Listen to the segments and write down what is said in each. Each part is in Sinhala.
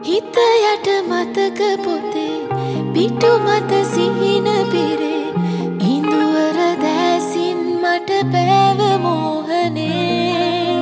හිත යට මතක පොතේ පිටු මත සිහින පිරේ ඉඳුවර දැසින් මට පෑව මෝහනේ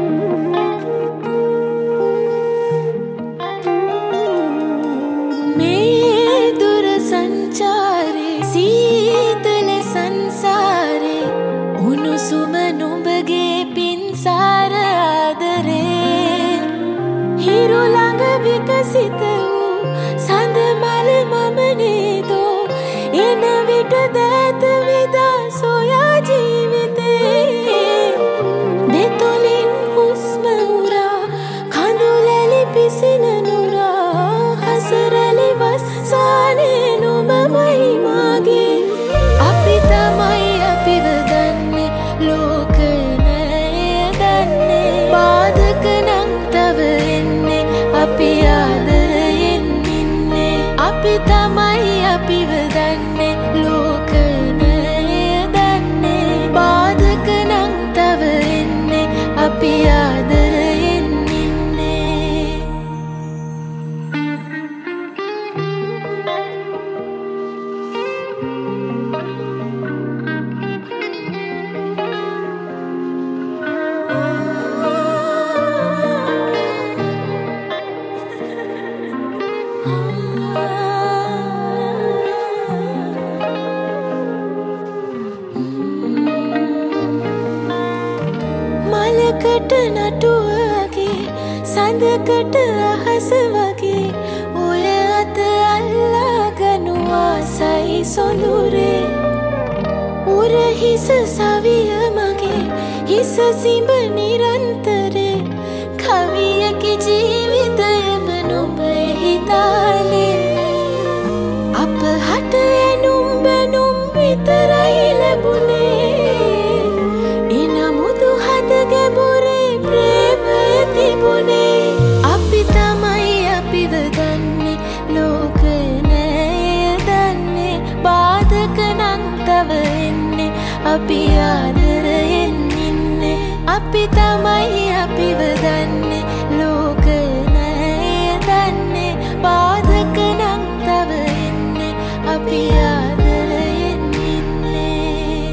මේ දුර සංචාරේ සීතල සංසාරේ උණුසුම නුඹගේ පින්සාර ආදරේ හිරු ළඟ විකසිත වූ සඳ මල මම නේදෝ එන විට දෑත විදා සොයා ජීවිතේ දෙතොලින් හුස්ම උරා කඳුලැලි පිසින නුරා හසරැලි වස්සානේ නුඹමයි මාගේ අපි තමයි අපිව දන්නේ ලෝක නෑ දන්නේ බාධක නම් තව එන්නේ අපි ආදරයෙන් ඉන්නේ අපි තමයි අපිව දන්නේ ලෝක නෑ දන්නේ බාධක නම් තව එන්නේ අපි ආදරයෙන් ඉන්නේ මලකට නටුවගේ සඳකට අහස වගේ ඔය අත අල්ලාගනු ආසයි සොඳුරේ උරහිස සවිය මගේ හිස සිඹ නිරන්තරේ කවියකි ජීවිතයම නුඹ හිතාලේ අප හට එනුම් බැනුම් විතරයි ලැබුණේ එනමුදු හද ගැඹුරේ ප්‍රේමය තිබුණේ අපි තමයි අපිව දන්නේ ලෝක නෑ දන්නේ බාධක නම් තව එන්නේ අපි ආදරයෙන් ඉන්නේ අපි තමයි අපිව දන්නේ ලෝක නෑ දන්නේ බාධක නම් තව එන්නේ අපි ආදරයෙන් ඉන්නේ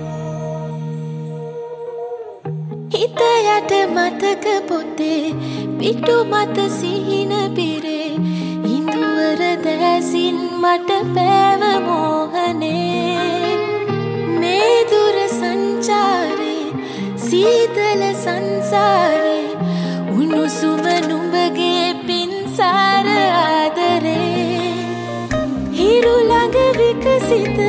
හිත යට මතක පොතේ පිටු මත සිහින පිරේ ඉඳුවර දැසින් මට පෑව මෝහනේ මේ දුර සංචාරේ සීතල සංසාරේ උණුසුම නුඹගේ පින්සාර ආදරේ හිරු ළඟ විකසිත